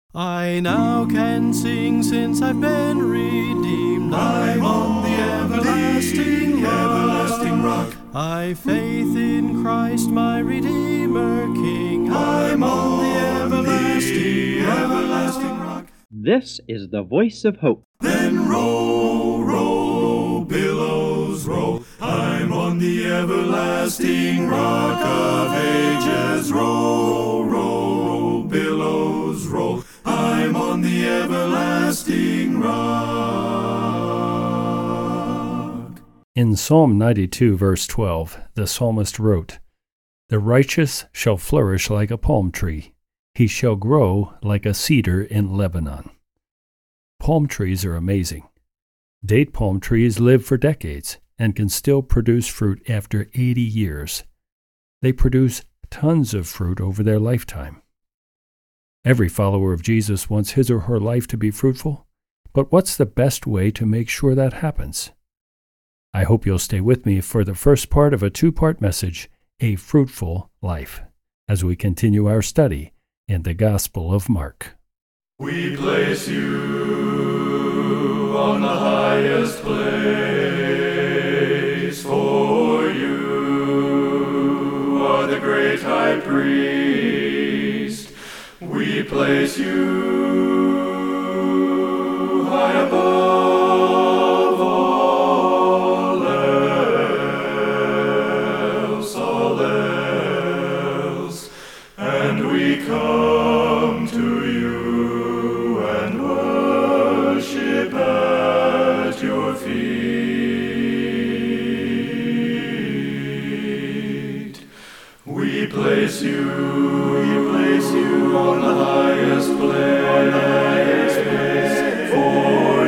I now can sing since I've been redeemed. I'm on the everlasting rock. I've faith in Christ my Redeemer King. I'm on the everlasting rock. This is the voice of hope. Then roll, roll, billows roll. I'm on the everlasting rock of ages. Roll, roll, billows roll. I'm on the everlasting rock. In Psalm 92, verse 12, the psalmist wrote, "The righteous shall flourish like a palm tree. He shall grow like a cedar in Lebanon." Palm trees are amazing. Date palm trees live for decades and can still produce fruit after 80 years. They produce tons of fruit over their lifetime. Every follower of Jesus wants his or her life to be fruitful, but what's the best way to make sure that happens? I hope you'll stay with me for the first part of a two-part message, A Fruitful Life, as we continue our study in the Gospel of Mark. We place you on the highest place, for you are the great high priest. We place you high above all else, and we come to you and worship at your feet. We place you on the highest place, for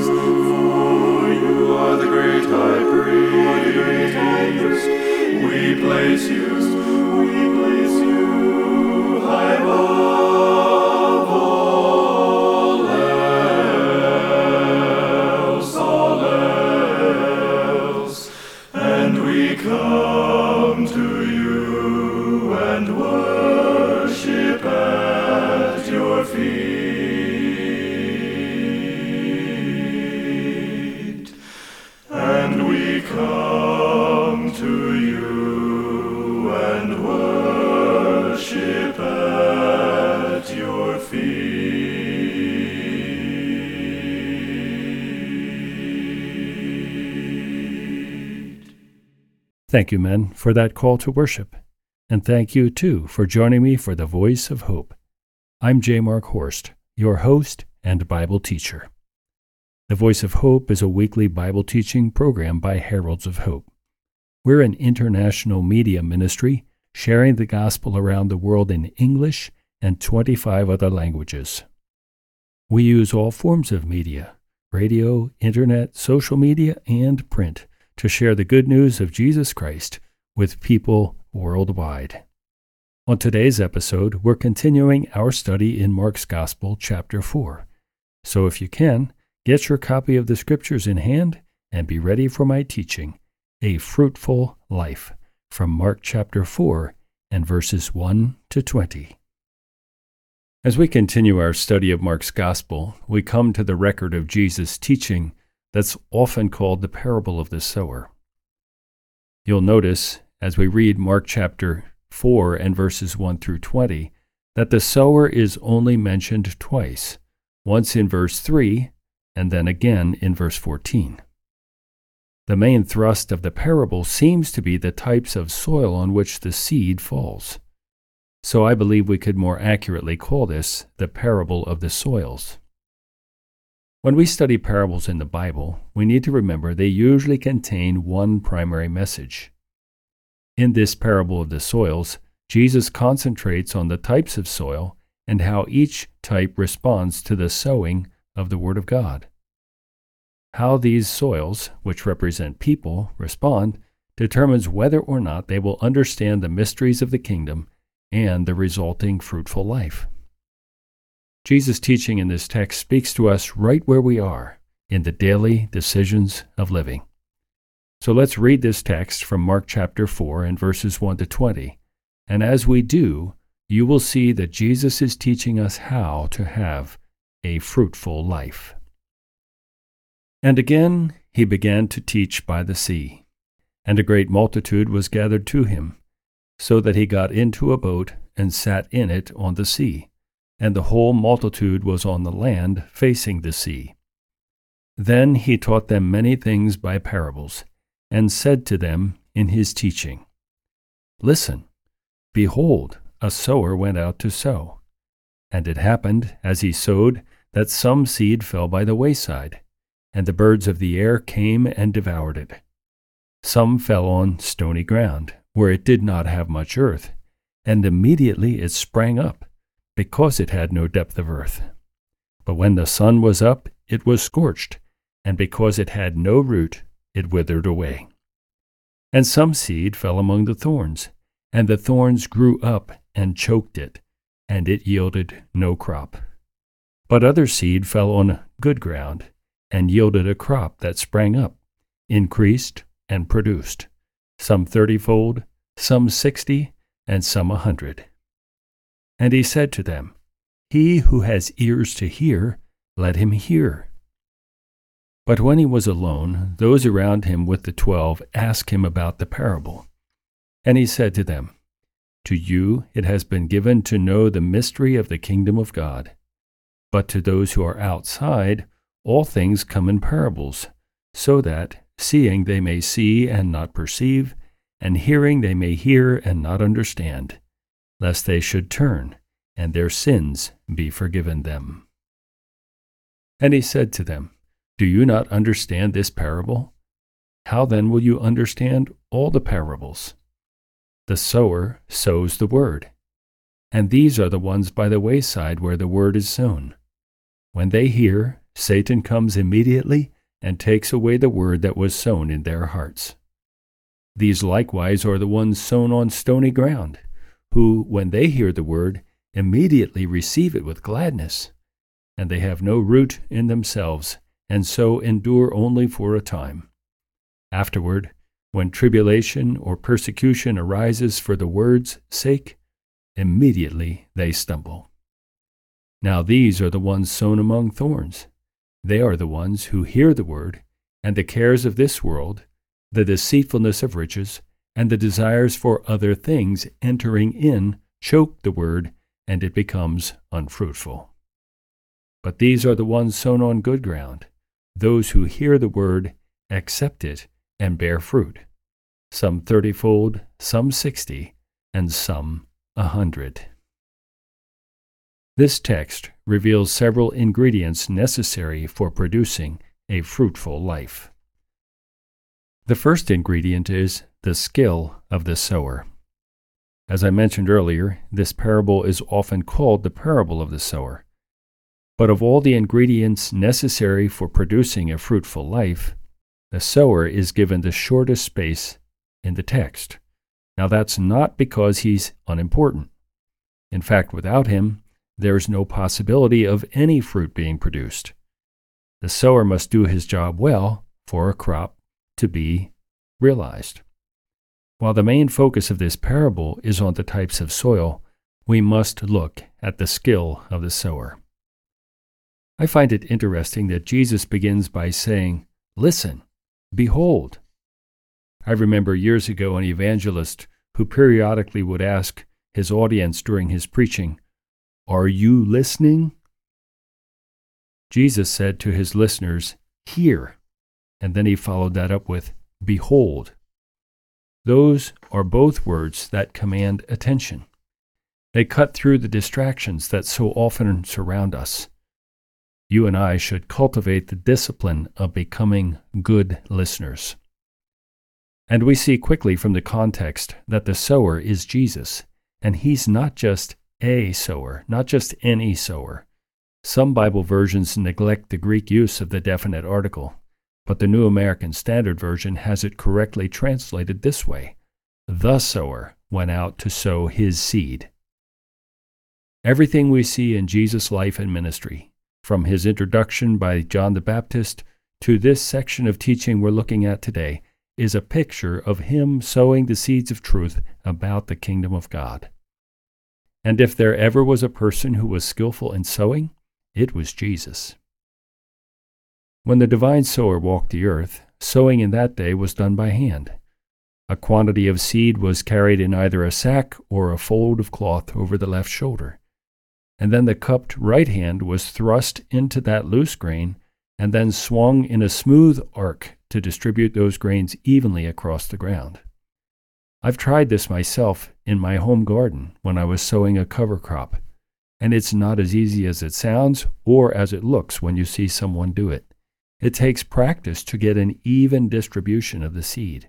you are the great high priest. We place you high above all else, and we come to you and worship at your feet. And we come to you and worship at your feet. Thank you, men, for that call to worship. And thank you, too, for joining me for the Voice of Hope. I'm J. Mark Horst, your host and Bible teacher. The Voice of Hope is a weekly Bible teaching program by Heralds of Hope. We're an international media ministry sharing the gospel around the world in English and 25 other languages. We use all forms of media, radio, internet, social media, and print, to share the good news of Jesus Christ with people worldwide. On today's episode, we're continuing our study in Mark's Gospel, chapter 4. So if you can, get your copy of the scriptures in hand and be ready for my teaching, A Fruitful Life, from Mark chapter 4 and verses 1 to 20. As we continue our study of Mark's Gospel, we come to the record of Jesus' teaching that's often called the parable of the sower. You'll notice, as we read Mark chapter 4 and verses 1 through 20, that the sower is only mentioned twice, once in verse 3 and then again in verse 14. The main thrust of the parable seems to be the types of soil on which the seed falls. So I believe we could more accurately call this the parable of the soils. When we study parables in the Bible, we need to remember they usually contain one primary message. In this parable of the soils, Jesus concentrates on the types of soil and how each type responds to the sowing of the Word of God. How these soils, which represent people, respond determines whether or not they will understand the mysteries of the kingdom and the resulting fruitful life. Jesus' teaching in this text speaks to us right where we are in the daily decisions of living. So let's read this text from Mark chapter 4 and verses 1 to 20. And as we do, you will see that Jesus is teaching us how to have a fruitful life. And again he began to teach by the sea, and a great multitude was gathered to him, so that he got into a boat and sat in it on the sea, and the whole multitude was on the land facing the sea. Then he taught them many things by parables, and said to them in his teaching, Listen, behold, a sower went out to sow. And it happened, as he sowed, that some seed fell by the wayside, and the birds of the air came and devoured it. Some fell on stony ground, where it did not have much earth, and immediately it sprang up, because it had no depth of earth. But when the sun was up, it was scorched, and because it had no root, it withered away. And some seed fell among the thorns, and the thorns grew up and choked it, and it yielded no crop. But other seed fell on good ground, and yielded a crop that sprang up, increased, and produced, some 30-fold, some 60, and some 100. And he said to them, He who has ears to hear, let him hear. But when he was alone, those around him with the 12 asked him about the parable. And he said to them, To you it has been given to know the mystery of the kingdom of God. But to those who are outside, all things come in parables, so that, seeing they may see and not perceive, and hearing they may hear and not understand, lest they should turn, and their sins be forgiven them. And he said to them, Do you not understand this parable? How then will you understand all the parables? The sower sows the word, and these are the ones by the wayside where the word is sown. When they hear, Satan comes immediately and takes away the word that was sown in their hearts. These likewise are the ones sown on stony ground, who, when they hear the word, immediately receive it with gladness, and they have no root in themselves, and so endure only for a time. Afterward, when tribulation or persecution arises for the word's sake, immediately they stumble. Now these are the ones sown among thorns. They are the ones who hear the word, and the cares of this world, the deceitfulness of riches, and the desires for other things entering in choke the word, and it becomes unfruitful. But these are the ones sown on good ground, those who hear the word, accept it, and bear fruit, some 30-fold, some 60, and some 100. This text reveals several ingredients necessary for producing a fruitful life. The first ingredient is the skill of the sower. As I mentioned earlier, this parable is often called the parable of the sower. But of all the ingredients necessary for producing a fruitful life, the sower is given the shortest space in the text. Now that's not because he's unimportant. In fact, without him, there is no possibility of any fruit being produced. The sower must do his job well for a crop to be realized. While the main focus of this parable is on the types of soil, we must look at the skill of the sower. I find it interesting that Jesus begins by saying, Listen, behold. I remember years ago an evangelist who periodically would ask his audience during his preaching, Are you listening? Jesus said to his listeners, Hear, and then he followed that up with, Behold. Those are both words that command attention. They cut through the distractions that so often surround us. You and I should cultivate the discipline of becoming good listeners. And we see quickly from the context that the sower is Jesus, and he's not just a sower, not just any sower. Some Bible versions neglect the Greek use of the definite article, but the New American Standard Version has it correctly translated this way: The sower went out to sow his seed. Everything we see in Jesus' life and ministry, from his introduction by John the Baptist to this section of teaching we're looking at today, is a picture of him sowing the seeds of truth about the kingdom of God. And if there ever was a person who was skillful in sowing, it was Jesus. When the divine sower walked the earth, sowing in that day was done by hand. A quantity of seed was carried in either a sack or a fold of cloth over the left shoulder, and then the cupped right hand was thrust into that loose grain and then swung in a smooth arc to distribute those grains evenly across the ground. I've tried this myself in my home garden when I was sowing a cover crop, and it's not as easy as it sounds or as it looks when you see someone do it. It takes practice to get an even distribution of the seed.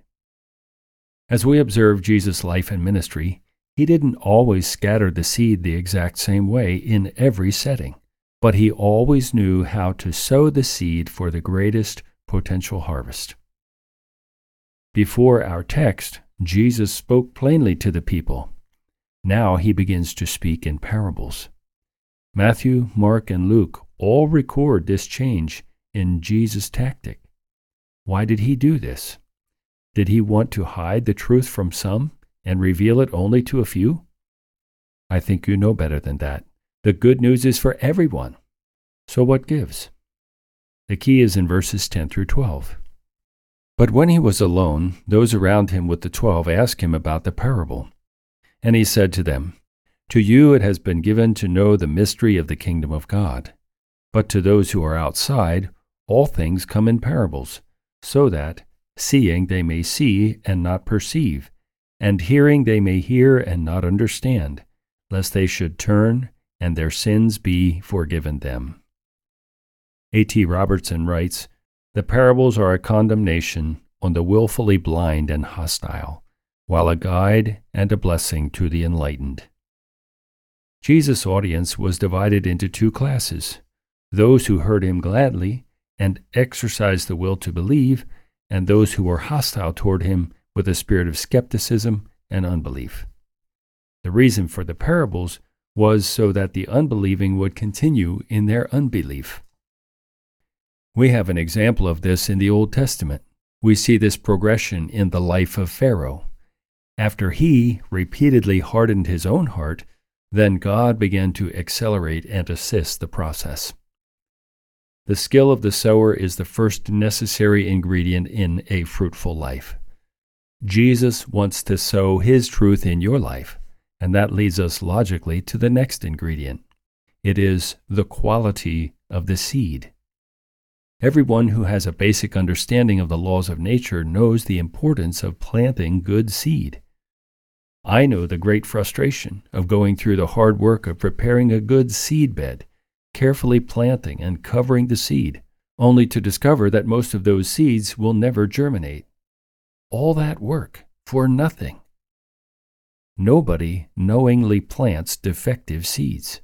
As we observe Jesus' life and ministry, he didn't always scatter the seed the exact same way in every setting, but he always knew how to sow the seed for the greatest potential harvest. Before our text, Jesus spoke plainly to the people. Now he begins to speak in parables. Matthew, Mark, and Luke all record this change in Jesus' tactic. Why did he do this? Did he want to hide the truth from some and reveal it only to a few? I think you know better than that. The good news is for everyone. So what gives? The key is in verses 10 through 12. But when he was alone, those around him with the 12 asked him about the parable. And he said to them, "To you it has been given to know the mystery of the kingdom of God. But to those who are outside, all things come in parables, so that, seeing they may see and not perceive, and hearing they may hear and not understand, lest they should turn and their sins be forgiven them." A.T. Robertson writes, "The parables are a condemnation on the willfully blind and hostile, while a guide and a blessing to the enlightened." Jesus' audience was divided into two classes: those who heard him gladly and exercised the will to believe, and those who were hostile toward him with a spirit of skepticism and unbelief. The reason for the parables was so that the unbelieving would continue in their unbelief. We have an example of this in the Old Testament. We see this progression in the life of Pharaoh. After he repeatedly hardened his own heart, then God began to accelerate and assist the process. The skill of the sower is the first necessary ingredient in a fruitful life. Jesus wants to sow his truth in your life, and that leads us logically to the next ingredient. It is the quality of the seed. Everyone who has a basic understanding of the laws of nature knows the importance of planting good seed. I know the great frustration of going through the hard work of preparing a good seed bed, carefully planting and covering the seed, only to discover that most of those seeds will never germinate. All that work for nothing. Nobody knowingly plants defective seeds.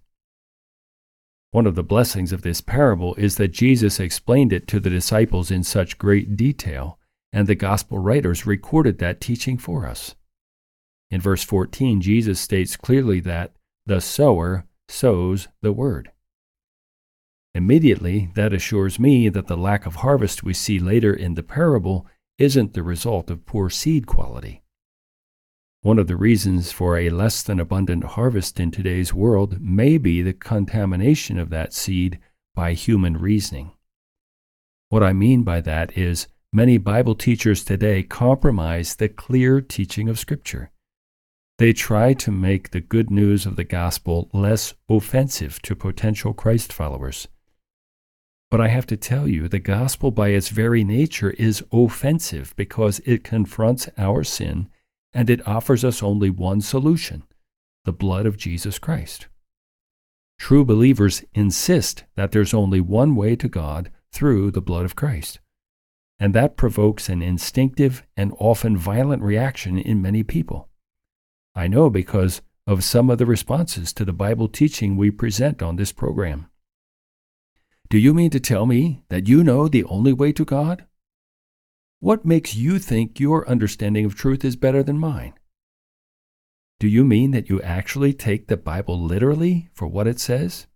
One of the blessings of this parable is that Jesus explained it to the disciples in such great detail, and the gospel writers recorded that teaching for us. In verse 14, Jesus states clearly that the sower sows the word. Immediately, that assures me that the lack of harvest we see later in the parable isn't the result of poor seed quality. One of the reasons for a less than abundant harvest in today's world may be the contamination of that seed by human reasoning. What I mean by that is many Bible teachers today compromise the clear teaching of Scripture. They try to make the good news of the gospel less offensive to potential Christ followers. But I have to tell you, the gospel by its very nature is offensive because it confronts our sin and it offers us only one solution: the blood of Jesus Christ. True believers insist that there's only one way to God through the blood of Christ, and that provokes an instinctive and often violent reaction in many people. I know because of some of the responses to the Bible teaching we present on this program. Do you mean to tell me that you know the only way to God? What makes you think your understanding of truth is better than mine? Do you mean that you actually take the Bible literally for what it says?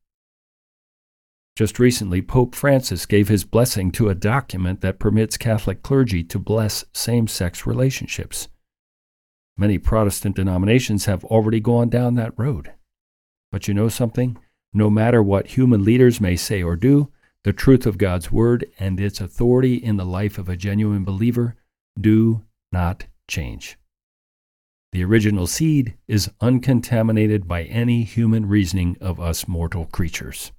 Just recently, Pope Francis gave his blessing to a document that permits Catholic clergy to bless same-sex relationships. Many Protestant denominations have already gone down that road. But you know something? No matter what human leaders may say or do, the truth of God's Word and its authority in the life of a genuine believer do not change. The original seed is uncontaminated by any human reasoning of us mortal creatures.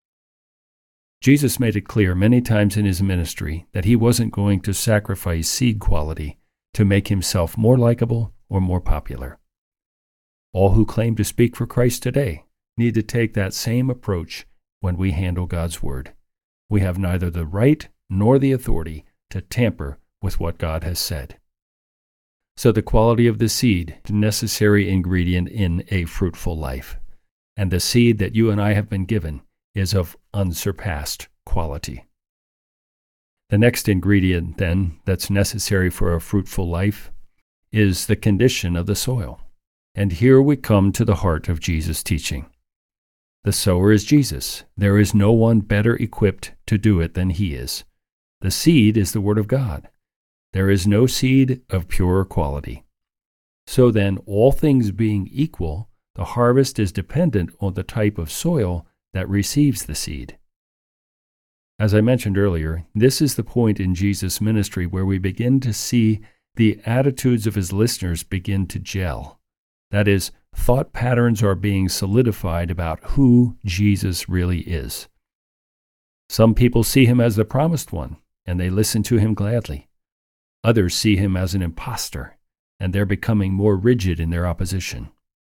Jesus made it clear many times in his ministry that he wasn't going to sacrifice seed quality to make himself more likable or more popular. All who claim to speak for Christ today need to take that same approach when we handle God's Word. We have neither the right nor the authority to tamper with what God has said. So the quality of the seed is a necessary ingredient in a fruitful life. And the seed that you and I have been given is of unsurpassed quality. The next ingredient, then, that's necessary for a fruitful life is the condition of the soil. And here we come to the heart of Jesus' teaching. The sower is Jesus. There is no one better equipped to do it than he is. The seed is the Word of God. There is no seed of purer quality. So then, all things being equal, the harvest is dependent on the type of soil that receives the seed. As I mentioned earlier, this is the point in Jesus' ministry where we begin to see the attitudes of his listeners begin to gel. That is, thought patterns are being solidified about who Jesus really is. Some people see him as the promised one, and they listen to him gladly. Others see him as an impostor, and they're becoming more rigid in their opposition.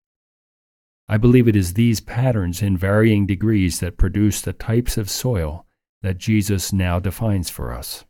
I believe it is these patterns in varying degrees that produce the types of soil that Jesus now defines for us.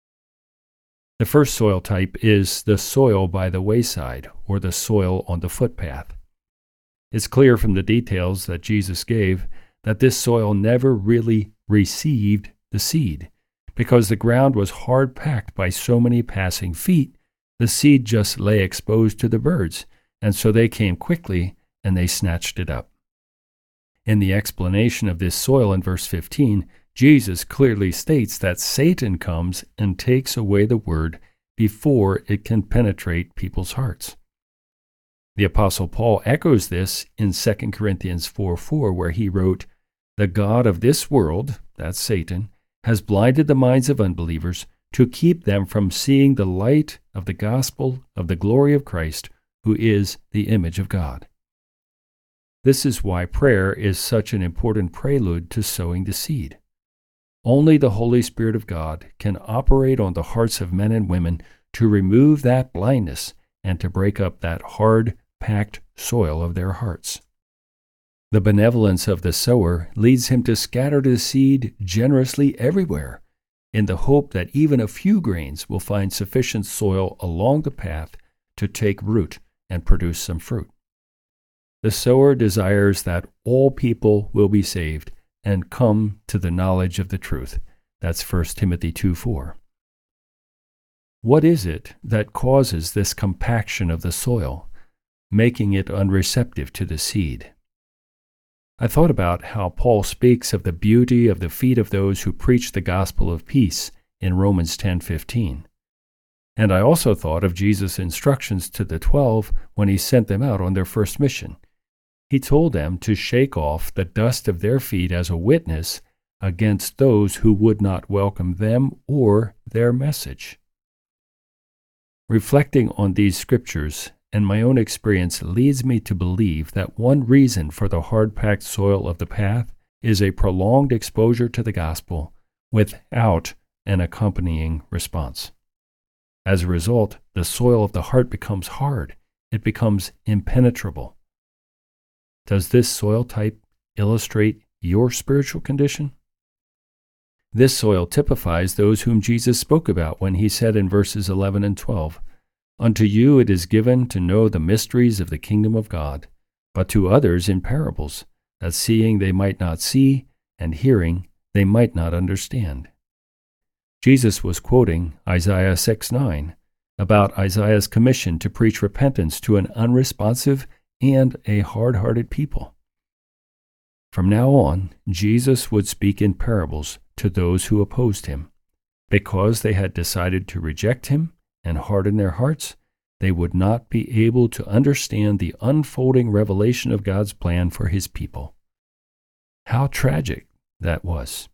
The first soil type is the soil by the wayside, or the soil on the footpath. It's clear from the details that Jesus gave that this soil never really received the seed. Because the ground was hard packed by so many passing feet, the seed just lay exposed to the birds, and so they came quickly and they snatched it up. In the explanation of this soil in verse 15, Jesus clearly states that Satan comes and takes away the word before it can penetrate people's hearts. The Apostle Paul echoes this in 2 Corinthians 4:4, where he wrote, "The God of this world," that's Satan, "has blinded the minds of unbelievers to keep them from seeing the light of the gospel of the glory of Christ, who is the image of God." This is why prayer is such an important prelude to sowing the seed. Only the Holy Spirit of God can operate on the hearts of men and women to remove that blindness and to break up that hard, packed soil of their hearts. The benevolence of the sower leads him to scatter the seed generously everywhere, in the hope that even a few grains will find sufficient soil along the path to take root and produce some fruit. The sower desires that all people will be saved and come to the knowledge of the truth. That's 1 Timothy 2:4. What is it that causes this compaction of the soil, making it unreceptive to the seed? I thought about how Paul speaks of the beauty of the feet of those who preach the gospel of peace in Romans 10:15. And I also thought of Jesus' instructions to the 12 when he sent them out on their first mission. He told them to shake off the dust of their feet as a witness against those who would not welcome them or their message. Reflecting on these scriptures and my own experience leads me to believe that one reason for the hard-packed soil of the path is a prolonged exposure to the gospel without an accompanying response. As a result, the soil of the heart becomes hard. It becomes impenetrable. Does this soil type illustrate your spiritual condition? This soil typifies those whom Jesus spoke about when he said in verses 11 and 12, "Unto you it is given to know the mysteries of the kingdom of God, but to others in parables, that seeing they might not see, and hearing they might not understand." Jesus was quoting Isaiah 6:9 about Isaiah's commission to preach repentance to an unresponsive and a hard-hearted people. From now on, Jesus would speak in parables to those who opposed him. Because they had decided to reject him and harden their hearts, they would not be able to understand the unfolding revelation of God's plan for his people. How tragic that was.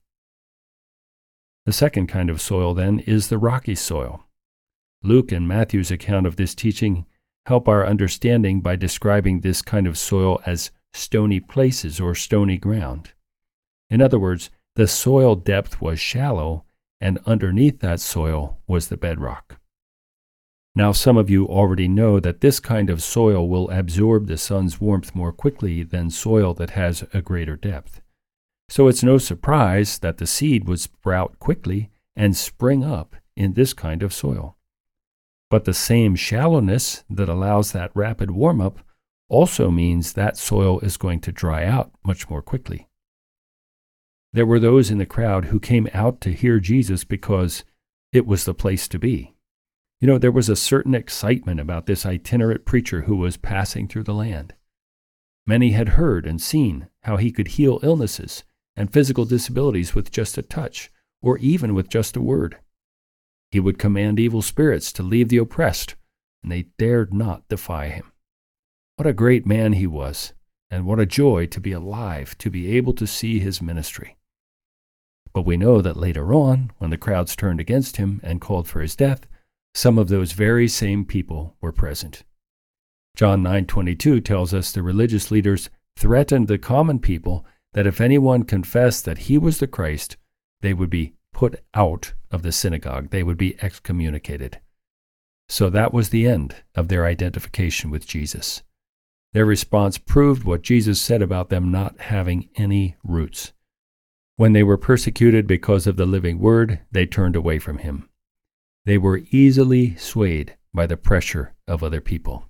The second kind of soil, then, is the rocky soil. Luke and Matthew's account of this teaching help our understanding by describing this kind of soil as stony places or stony ground. In other words, the soil depth was shallow, and underneath that soil was the bedrock. Now, some of you already know that this kind of soil will absorb the sun's warmth more quickly than soil that has a greater depth. So it's no surprise that the seed would sprout quickly and spring up in this kind of soil. But the same shallowness that allows that rapid warm-up also means that soil is going to dry out much more quickly. There were those in the crowd who came out to hear Jesus because it was the place to be. You know, there was a certain excitement about this itinerant preacher who was passing through the land. Many had heard and seen how he could heal illnesses and physical disabilities with just a touch, or even with just a word. He would command evil spirits to leave the oppressed, and they dared not defy him. What a great man he was, and what a joy to be alive, to be able to see his ministry. But we know that later on, when the crowds turned against him and called for his death, some of those very same people were present. John 9:22 tells us the religious leaders threatened the common people that if anyone confessed that he was the Christ, they would be put out of the synagogue. They would be excommunicated. So that was the end of their identification with Jesus. Their response proved what Jesus said about them not having any roots. When they were persecuted because of the living word, they turned away from him. They were easily swayed by the pressure of other people.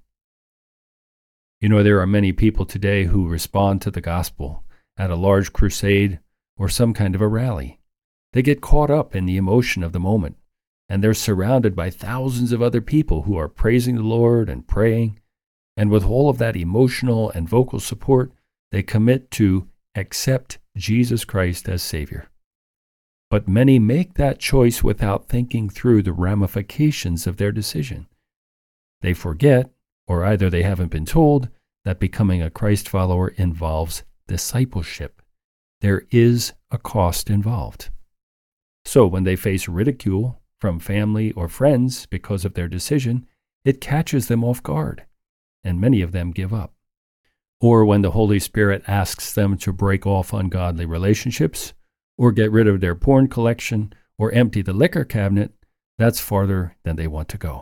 You know, there are many people today who respond to the gospel at a large crusade or some kind of a rally. They get caught up in the emotion of the moment, and they're surrounded by thousands of other people who are praising the Lord and praying, and with all of that emotional and vocal support, they commit to accept Jesus Christ as Savior. But many make that choice without thinking through the ramifications of their decision. They forget, or either they haven't been told, that becoming a Christ follower involves discipleship. There is a cost involved. So when they face ridicule from family or friends because of their decision, it catches them off guard, and many of them give up. Or when the Holy Spirit asks them to break off ungodly relationships, or get rid of their porn collection, or empty the liquor cabinet, that's farther than they want to go.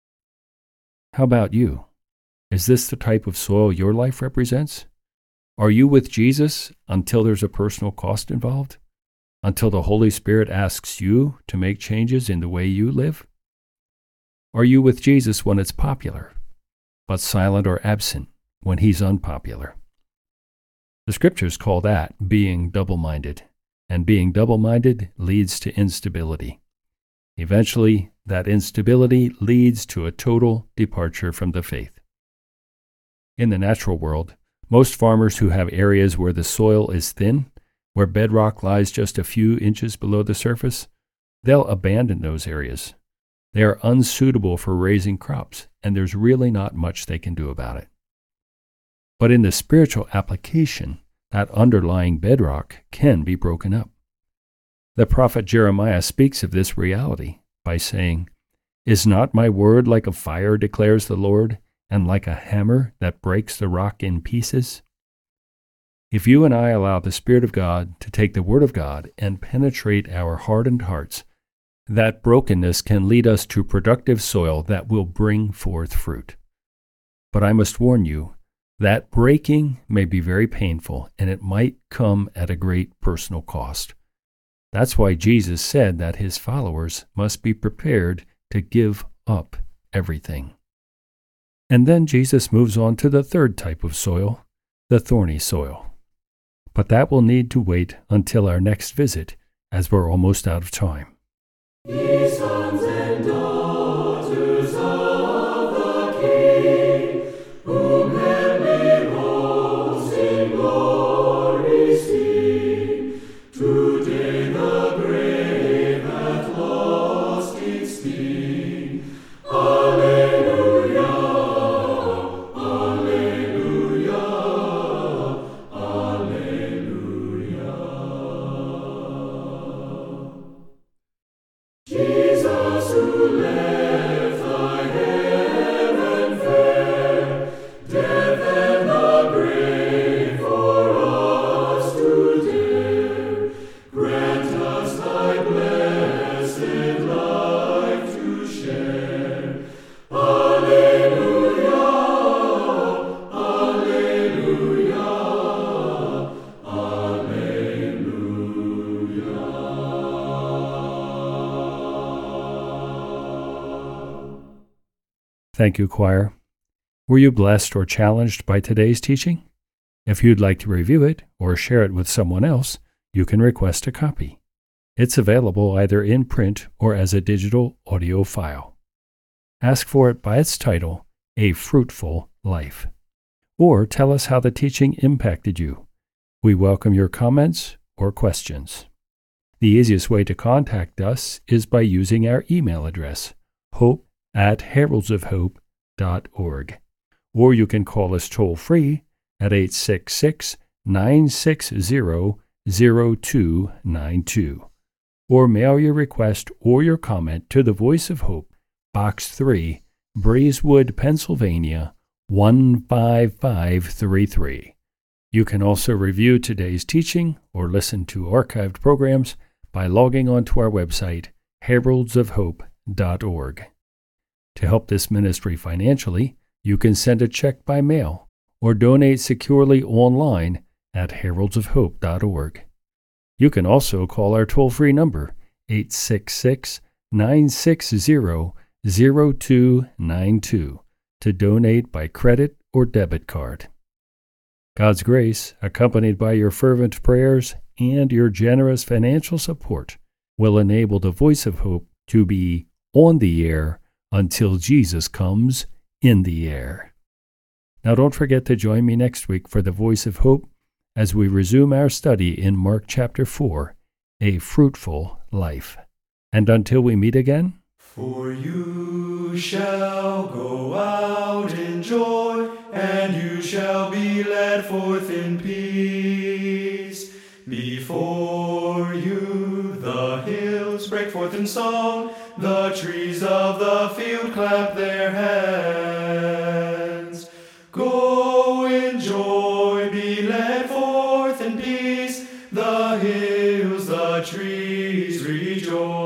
How about you? Is this the type of soil your life represents? Are you with Jesus until there's a personal cost involved? Until the Holy Spirit asks you to make changes in the way you live? Are you with Jesus when it's popular, but silent or absent when he's unpopular? The scriptures call that being double-minded, and being double-minded leads to instability. Eventually, that instability leads to a total departure from the faith. In the natural world, most farmers who have areas where the soil is thin, where bedrock lies just a few inches below the surface, they'll abandon those areas. They are unsuitable for raising crops, and there's really not much they can do about it. But in the spiritual application, that underlying bedrock can be broken up. The prophet Jeremiah speaks of this reality by saying, "Is not my word like a fire, declares the Lord, and like a hammer that breaks the rock in pieces?" If you and I allow the Spirit of God to take the Word of God and penetrate our hardened hearts, that brokenness can lead us to productive soil that will bring forth fruit. But I must warn you, that breaking may be very painful, and it might come at a great personal cost. That's why Jesus said that his followers must be prepared to give up everything. And then Jesus moves on to the third type of soil, the thorny soil. But that will need to wait until our next visit, as we're almost out of time. Ye sons and daughters of the King, whom heavenly robes in glory sing, today the grave hath lost its sting. Alleluia. Thank you, choir. Were you blessed or challenged by today's teaching? If you'd like to review it or share it with someone else, you can request a copy. It's available either in print or as a digital audio file. Ask for it by its title, A Fruitful Life. Or tell us how the teaching impacted you. We welcome your comments or questions. The easiest way to contact us is by using our email address, hope@heraldsofhope.org. Or you can call us toll-free at 866-960-0292. Or mail your request or your comment to the Voice of Hope, Box 3, Breezewood, Pennsylvania, 15533. You can also review today's teaching or listen to archived programs by logging on to our website, heraldsofhope.org. To help this ministry financially, you can send a check by mail or donate securely online at heraldsofhope.org. You can also call our toll-free number, 866-960-0292, to donate by credit or debit card. God's grace, accompanied by your fervent prayers and your generous financial support, will enable the Voice of Hope to be on the air until Jesus comes in the air. Now don't forget to join me next week for the Voice of Hope as we resume our study in Mark chapter 4, A Fruitful Life. And until we meet again, for you shall go out in joy, and you shall be led forth in peace. Before you the hills break forth in song, the trees of the field clap their hands. Go in joy, be led forth in peace, the hills, the trees rejoice.